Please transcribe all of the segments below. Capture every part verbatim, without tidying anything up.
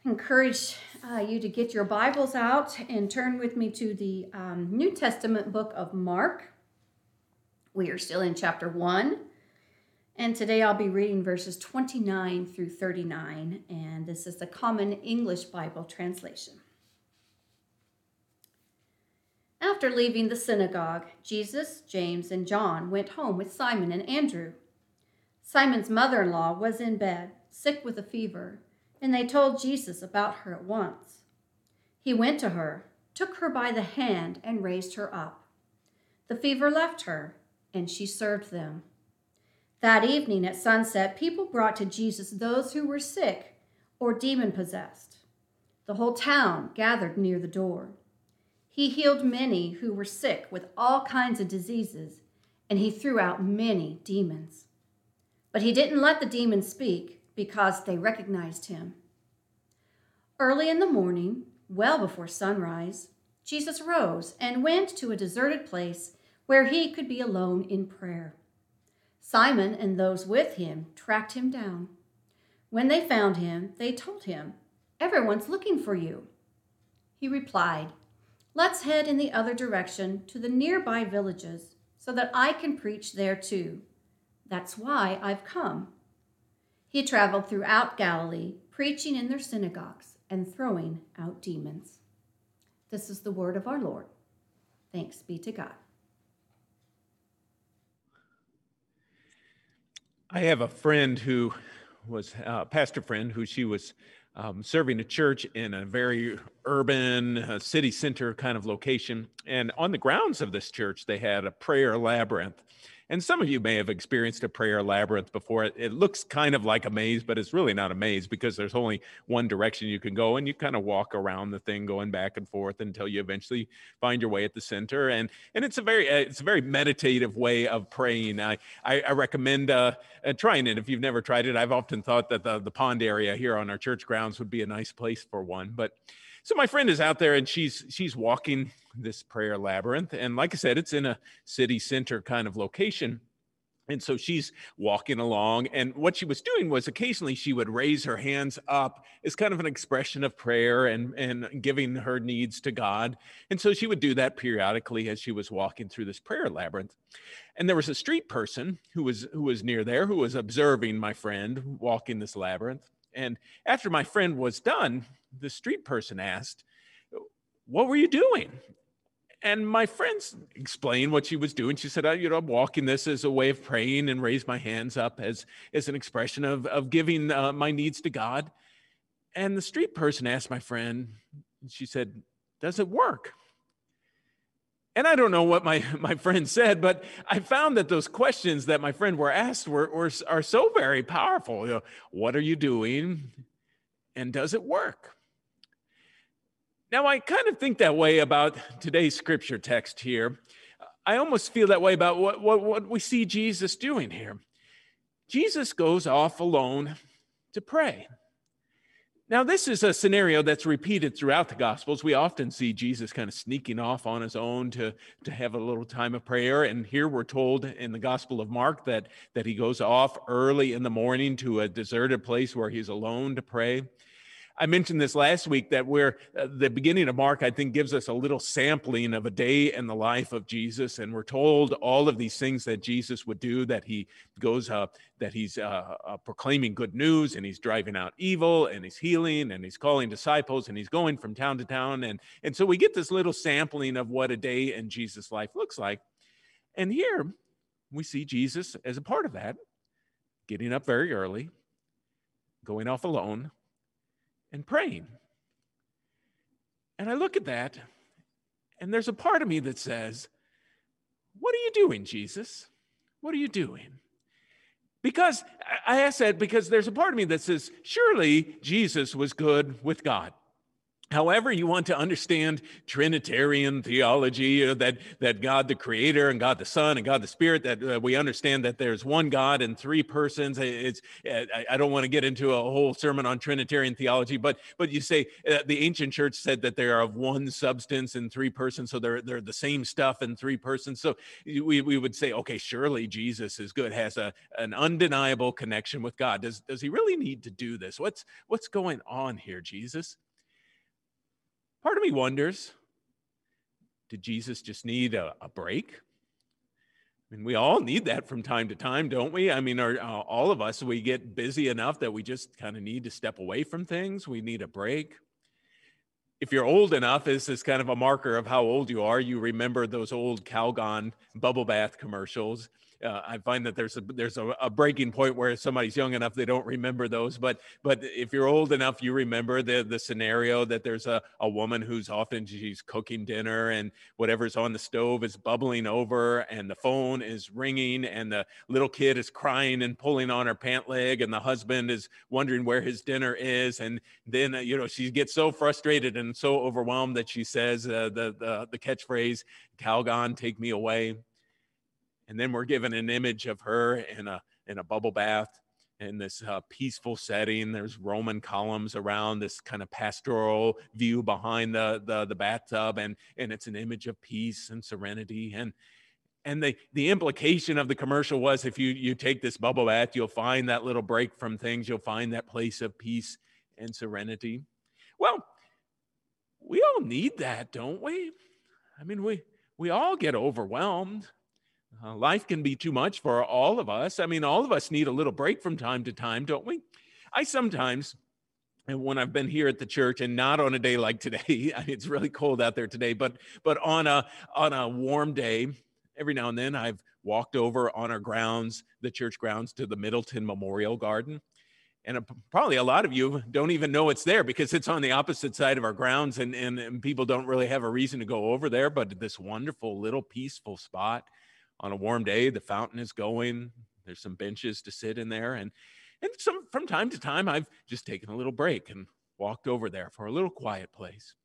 Encourage uh, you to get your Bibles out and turn with me to the um, New Testament book of Mark. We are still in chapter one, and today I'll be reading verses twenty-nine through thirty-nine, and this is the Common English Bible translation. After leaving the synagogue, Jesus, James, and John went home with Simon and Andrew. Simon's mother-in-law was in bed, sick with a fever, and they told Jesus about her at once. He went to her, took her by the hand, and raised her up. The fever left her, and she served them. That evening at sunset, people brought to Jesus those who were sick or demon-possessed. The whole town gathered near the door. He healed many who were sick with all kinds of diseases, and he threw out many demons. But he didn't let the demons speak because they recognized him. Early in the morning, well before sunrise, Jesus rose and went to a deserted place where he could be alone in prayer. Simon and those with him tracked him down. When they found him, they told him, "Everyone's looking for you." He replied, "Let's head in the other direction to the nearby villages so that I can preach there too. That's why I've come." He traveled throughout Galilee, preaching in their synagogues and throwing out demons. This is the word of our Lord. Thanks be to God. I have a friend who was a pastor friend who she was um, serving a church in a very urban uh, city center kind of location. And on the grounds of this church, they had a prayer labyrinth. And some of you may have experienced a prayer labyrinth before. It, it looks kind of like a maze, but it's really not a maze because there's only one direction you can go, and you kind of walk around the thing going back and forth until you eventually find your way at the center. And and it's a very uh, it's a very meditative way of praying. I I, I recommend uh, uh, trying it if you've never tried it. I've often thought that the, the pond area here on our church grounds would be a nice place for one. But so my friend is out there and she's she's walking this prayer labyrinth. And like I said, it's in a city center kind of location. And so she's walking along, and what she was doing was occasionally she would raise her hands up as kind of an expression of prayer and, and giving her needs to God. And so she would do that periodically as she was walking through this prayer labyrinth. And there was a street person who was who was near there who was observing my friend walking this labyrinth. And after my friend was done, the street person asked, "What were you doing?" And my friends explained what she was doing. She said, oh, you know, I'm walking this as a way of praying and raise my hands up as, as an expression of, of giving uh, my needs to God. And the street person asked my friend, she said, "Does it work?" And I don't know what my, my friend said, but I found that those questions that my friend were asked were, were are so very powerful. You know, what are you doing? And does it work? Now, I kind of think that way about today's scripture text here. I almost feel that way about what, what, what we see Jesus doing here. Jesus goes off alone to pray. Now, this is a scenario that's repeated throughout the Gospels. We often see Jesus kind of sneaking off on his own to, to have a little time of prayer. And here we're told in the Gospel of Mark that, that he goes off early in the morning to a deserted place where he's alone to pray. I mentioned this last week that we're uh, the beginning of Mark, I think, gives us a little sampling of a day in the life of Jesus. And we're told all of these things that Jesus would do, that he goes up, that he's uh, uh, proclaiming good news, and he's driving out evil, and he's healing, and he's calling disciples, and he's going from town to town. And, and so we get this little sampling of what a day in Jesus' life looks like. And here we see Jesus as a part of that, getting up very early, going off alone, and praying. And I look at that, and there's a part of me that says, what are you doing, Jesus? What are you doing? Because I ask that because there's a part of me that says, surely Jesus was good with God. However you want to understand Trinitarian theology, uh, that, that God the Creator and God the Son and God the Spirit, that uh, we understand that there's one God and three persons. It's, uh, I, I don't want to get into a whole sermon on Trinitarian theology, but but you say uh, the ancient church said that they are of one substance in three persons, so they're they're the same stuff in three persons. So we, we would say, okay, surely Jesus is good, has a an undeniable connection with God. Does does he really need to do this? What's what's going on here, Jesus? Part of me wonders, did Jesus just need a, a break? I mean, we all need that from time to time, don't we? I mean, are, uh, all of us, we get busy enough that we just kind of need to step away from things. We need a break. If you're old enough, this is kind of a marker of how old you are. You remember those old Calgon bubble bath commercials. Uh, I find that there's a there's a, a breaking point where somebody's young enough they don't remember those. But but if you're old enough, you remember the the scenario that there's a, a woman who's often she's cooking dinner and whatever's on the stove is bubbling over and the phone is ringing and the little kid is crying and pulling on her pant leg and the husband is wondering where his dinner is, and then uh, you know she gets so frustrated and so overwhelmed that she says uh, the the the catchphrase, "Calgon, take me away." And then we're given an image of her in a in a bubble bath in this uh, peaceful setting. There's Roman columns around, this kind of pastoral view behind the, the, the bathtub, and, and it's an image of peace and serenity. And and the, the implication of the commercial was, if you, you take this bubble bath, you'll find that little break from things. You'll find that place of peace and serenity. Well, we all need that, don't we? I mean, we we all get overwhelmed. Uh, life can be too much for all of us. I mean, all of us need a little break from time to time, don't we? I sometimes, and when I've been here at the church, and not on a day like today, it's really cold out there today, but but on a on a warm day, every now and then I've walked over on our grounds, the church grounds, to the Middleton Memorial Garden. And probably a lot of you don't even know it's there because it's on the opposite side of our grounds, and, and, and people don't really have a reason to go over there, but this wonderful little peaceful spot. On a warm day, the fountain is going. There's some benches to sit in there. And, and some, from time to time, I've just taken a little break and walked over there for a little quiet place.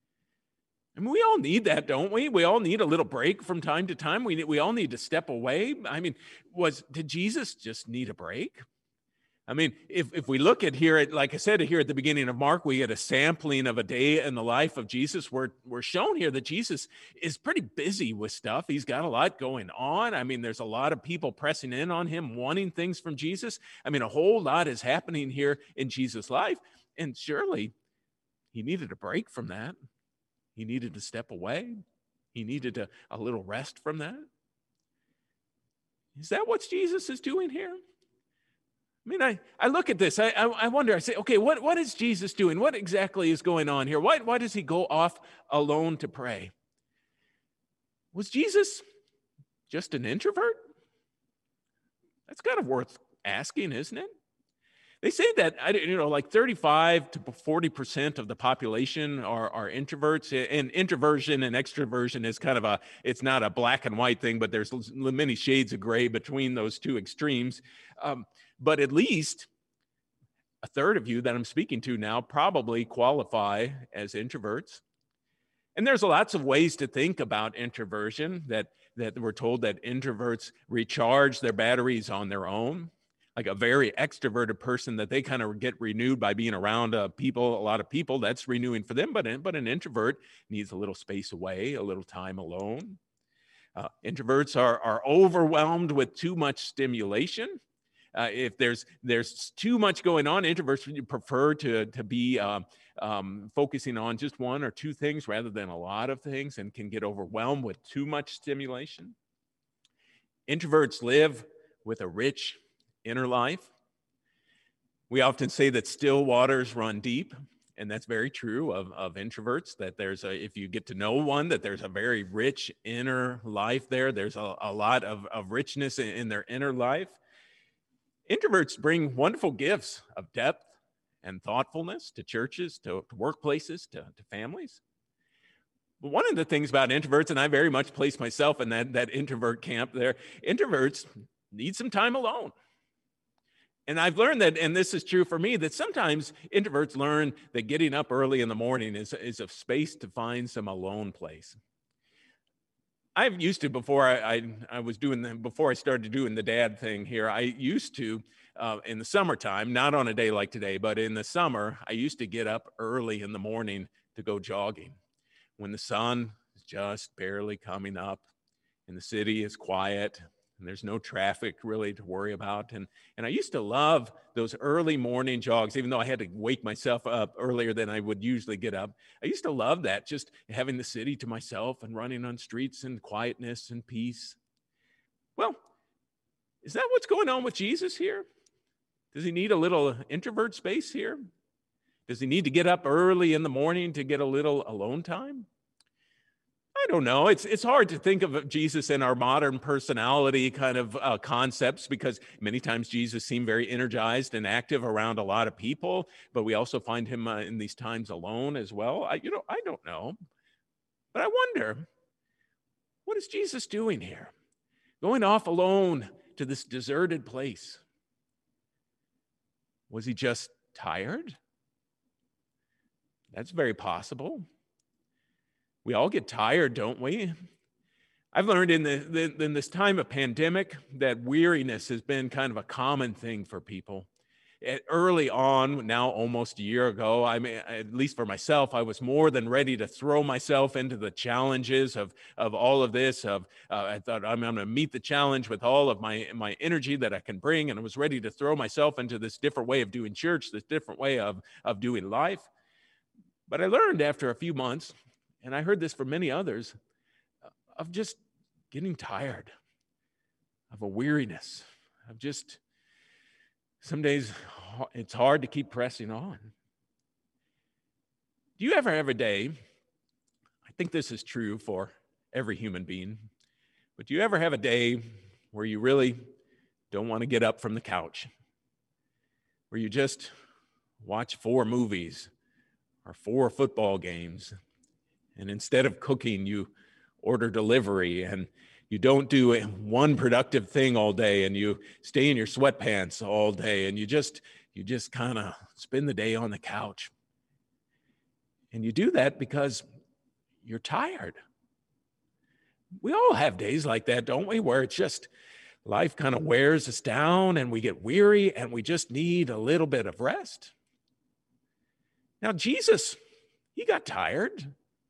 I mean, we all need that, don't we? We all need a little break from time to time. We, we all need to step away. I mean, was did Jesus just need a break? I mean, if, if we look at here, at, like I said, here at the beginning of Mark, we get a sampling of a day in the life of Jesus. We're, we're shown here that Jesus is pretty busy with stuff. He's got a lot going on. I mean, there's a lot of people pressing in on him, wanting things from Jesus. I mean, a whole lot is happening here in Jesus' life. And surely he needed a break from that. He needed to step away. He needed a, a little rest from that. Is that what Jesus is doing here? I mean, I, I look at this, I, I I wonder, I say, okay, what, what is Jesus doing? What exactly is going on here? Why, why does he go off alone to pray? Was Jesus just an introvert? That's kind of worth asking, isn't it? They say that, you know, like thirty-five to forty percent of the population are, are introverts, and introversion and extroversion is kind of a, it's not a black and white thing, but there's many shades of gray between those two extremes. Um, but at least a third of you that I'm speaking to now probably qualify as introverts. And there's lots of ways to think about introversion, that, that we're told that introverts recharge their batteries on their own. Like a very extroverted person, that they kind of get renewed by being around uh, people, a lot of people, that's renewing for them. But, but an introvert needs a little space away, a little time alone. Uh, introverts are, are overwhelmed with too much stimulation. Uh, if there's there's too much going on, introverts prefer to, to be uh, um, focusing on just one or two things rather than a lot of things, and can get overwhelmed with too much stimulation. Introverts live with a rich inner life. We often say that still waters run deep, and that's very true of, of introverts, that there's a, if you get to know one, that there's a very rich inner life there. There's a, a lot of, of richness in, in their inner life. Introverts bring wonderful gifts of depth and thoughtfulness to churches, to, to workplaces, to, to families. But one of the things about introverts, and I very much place myself in that, that introvert camp there, introverts need some time alone. And I've learned that, and this is true for me, that sometimes introverts learn that getting up early in the morning is, is a space to find some alone place. I've used to, before I, I, I was doing the, before I started doing the dad thing here, I used to, uh, in the summertime, not on a day like today, but in the summer, I used to get up early in the morning to go jogging when the sun is just barely coming up and the city is quiet and there's no traffic really to worry about. And, and I used to love those early morning jogs, even though I had to wake myself up earlier than I would usually get up. I used to love that, just having the city to myself and running on streets in quietness and peace. Well, is that what's going on with Jesus here? Does he need a little introvert space here? Does he need to get up early in the morning to get a little alone time? I don't know. It's it's hard to think of Jesus in our modern personality kind of uh, concepts, because many times Jesus seemed very energized and active around a lot of people, but we also find him uh, in these times alone as well. I, you know, I don't know, but I wonder, what is Jesus doing here? Going off alone to this deserted place. Was he just tired? That's very possible. We all get tired, don't we? I've learned in, the, in this time of pandemic that weariness has been kind of a common thing for people. Early on, now almost a year ago, I mean, at least for myself, I was more than ready to throw myself into the challenges of, of all of this. Of uh, I thought I'm, I'm going to meet the challenge with all of my, my energy that I can bring, and I was ready to throw myself into this different way of doing church, this different way of, of doing life. But I learned after a few months, and I heard this from many others, of just getting tired, of a weariness, of just some days it's hard to keep pressing on. Do you ever have a day, I think this is true for every human being, but do you ever have a day where you really don't want to get up from the couch, where you just watch four movies or four football games, and instead of cooking, you order delivery, and you don't do one productive thing all day, and you stay in your sweatpants all day, and you just you just kind of spend the day on the couch. And you do that because you're tired. We all have days like that, don't we? Where it's just life kind of wears us down and we get weary and we just need a little bit of rest. Now, Jesus, he got tired.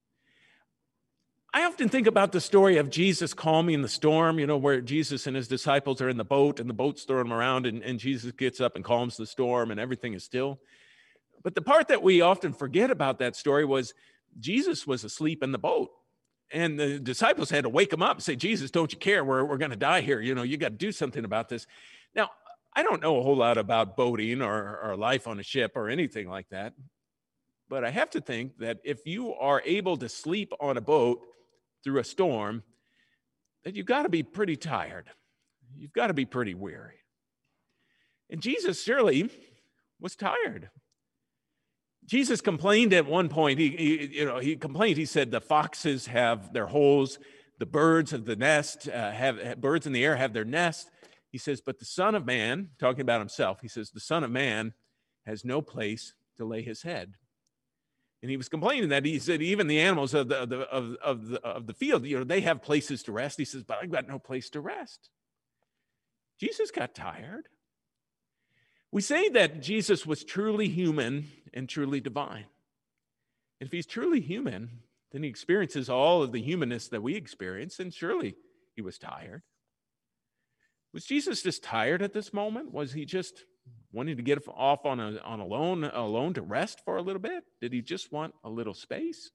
I often think about the story of Jesus calming the storm, you know, where Jesus and his disciples are in the boat and the boat's throwing them around, and, and Jesus gets up and calms the storm and everything is still. But the part that we often forget about that story was Jesus was asleep in the boat, and the disciples had to wake him up and say, Jesus, don't you care? We're, we're going to die here. You know, you got to do something about this. Now, I don't know a whole lot about boating or, or life on a ship or anything like that, but I have to think that if you are able to sleep on a boat through a storm, that you've got to be pretty tired. You've got to be pretty weary. And Jesus surely was tired. Jesus complained at one point. He, he you know, he complained. He said, the foxes have their holes, the birds of the nest uh, have, have birds in the air have their nest. He says, but the Son of Man, talking about himself, he says, the Son of Man has no place to lay his head. And he was complaining that he said even the animals of the, of the of of the of the field, you know, they have places to rest. He says, but I've got no place to rest. Jesus got tired. We say that Jesus was truly human and truly divine. And if he's truly human, then he experiences all of the humanness that we experience, and surely he was tired. Was Jesus just tired at this moment? Was he just wanting to get off on a on alone alone to rest for a little bit? Did he just want a little space?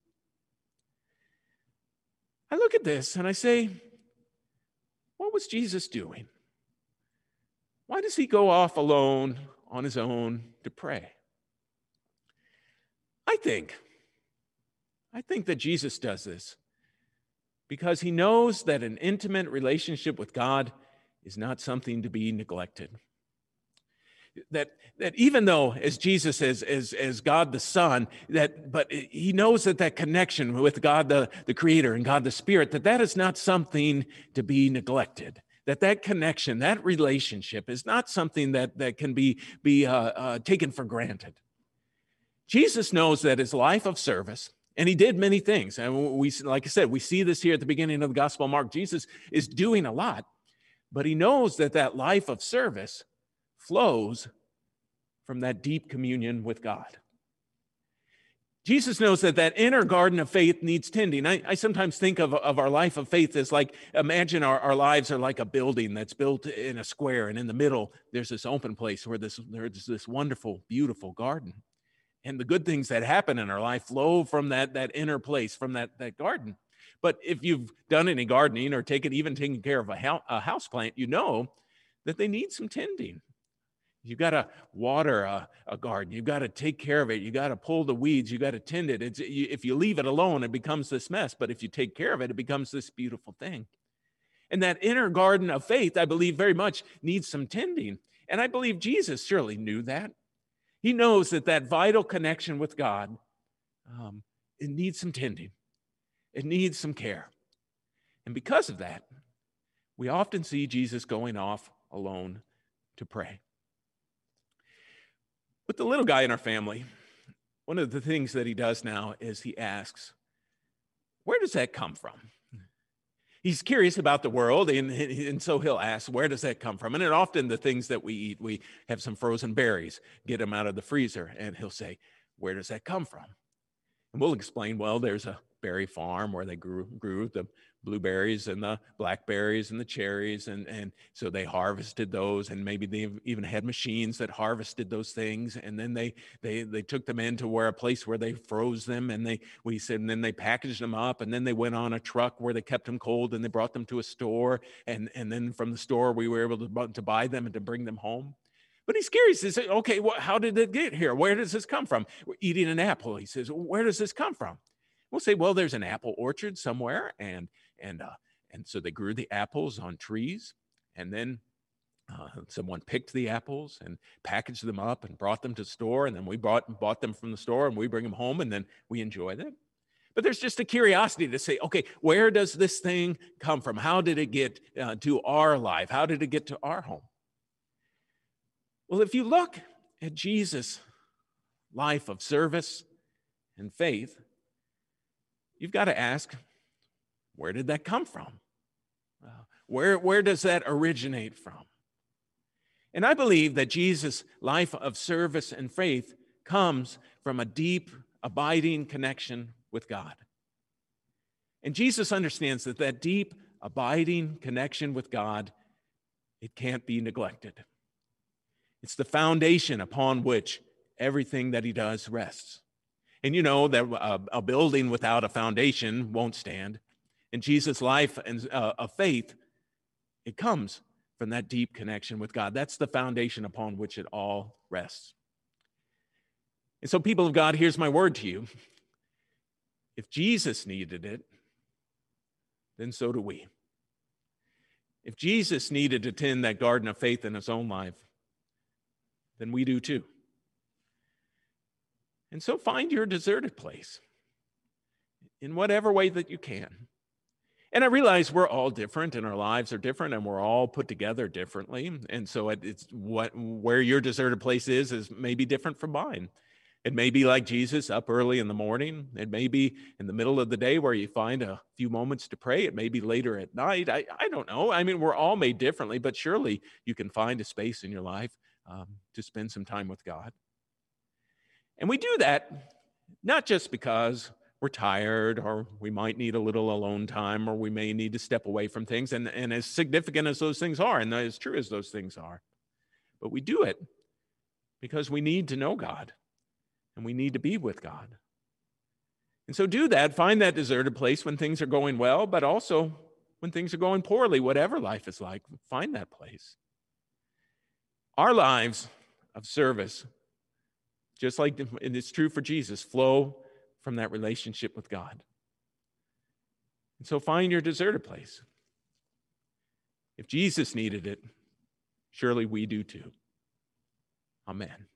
I look at this and I say, what was Jesus doing? Why does he go off alone on his own to pray? I think, I think that Jesus does this because he knows that an intimate relationship with God is not something to be neglected. That, that even though as Jesus as, as, as God the Son, that but he knows that that connection with God the, the Creator and God the Spirit, that that is not something to be neglected, that that connection, that relationship is not something that, that can be, be uh, uh, taken for granted. Jesus knows that his life of service, and he did many things. And we, like I said, we see this here at the beginning of the Gospel of Mark. Jesus is doing a lot, but he knows that that life of service flows from that deep communion with God. Jesus knows that that inner garden of faith needs tending. I, I sometimes think of, of our life of faith as like, imagine our, our lives are like a building that's built in a square, and in the middle, there's this open place where this, there's this wonderful, beautiful garden. And the good things that happen in our life flow from that, that inner place, from that, that garden. But if you've done any gardening or taken, even taken care of a, house, a house plant, you know that they need some tending. You got to water a, a garden. You got to take care of it. You got to pull the weeds. You got to tend it. It's, you, if you leave it alone, it becomes this mess. But if you take care of it, it becomes this beautiful thing. And that inner garden of faith, I believe, very much needs some tending. And I believe Jesus surely knew that. He knows that that vital connection with God, um, it needs some tending. It needs some care. And because of that, we often see Jesus going off alone to pray. With the little guy in our family, one of the things that he does now is he asks, where does that come from? He's curious about the world, and, and so he'll ask, where does that come from? And then often the things that we eat, we have some frozen berries, get them out of the freezer, and he'll say, where does that come from? And we'll explain, well, there's a berry farm where they grew, grew the blueberries and the blackberries and the cherries, and, and so they harvested those, and maybe they even had machines that harvested those things, and then they they they took them into where a place where they froze them, and they we said, and then they packaged them up, and then they went on a truck where they kept them cold, and they brought them to a store, and and then from the store we were able to, to buy them and to bring them home. But he's curious. He says, okay, well, how did it get here? Where does this come from? We're eating an apple. He says, where does this come from? We'll say, well, there's an apple orchard somewhere, and and uh, and so they grew the apples on trees, and then uh, someone picked the apples and packaged them up and brought them to the store, and then we bought bought them from the store, and we bring them home, and then we enjoy them. But there's just a curiosity to say, okay, where does this thing come from? How did it get uh, to our life? How did it get to our home? Well, if you look at Jesus' life of service and faith, you've got to ask, where did that come from? Uh, where, where does that originate from? And I believe that Jesus' life of service and faith comes from a deep, abiding connection with God. And Jesus understands that that deep, abiding connection with God, it can't be neglected. It's the foundation upon which everything that he does rests. And you know that a, a building without a foundation won't stand. And Jesus' life and uh, of faith, it comes from that deep connection with God. That's the foundation upon which it all rests. And so, people of God, here's my word to you. If Jesus needed it, then so do we. If Jesus needed to tend that garden of faith in his own life, then we do too. And so find your deserted place in whatever way that you can. And I realize we're all different and our lives are different and we're all put together differently. And so it's what where your deserted place is is maybe different from mine. It may be like Jesus up early in the morning. It may be in the middle of the day where you find a few moments to pray. It may be later at night. I, I don't know. I mean, we're all made differently, but surely you can find a space in your life um, to spend some time with God. And we do that not just because we're tired or we might need a little alone time or we may need to step away from things. And, and as significant as those things are and as true as those things are, but we do it because we need to know God and we need to be with God. And so do that, find that deserted place when things are going well, but also when things are going poorly, whatever life is like, find that place. Our lives of service, just like it's true for Jesus, flow from that relationship with God. And so find your deserted place. If Jesus needed it, surely we do too. Amen.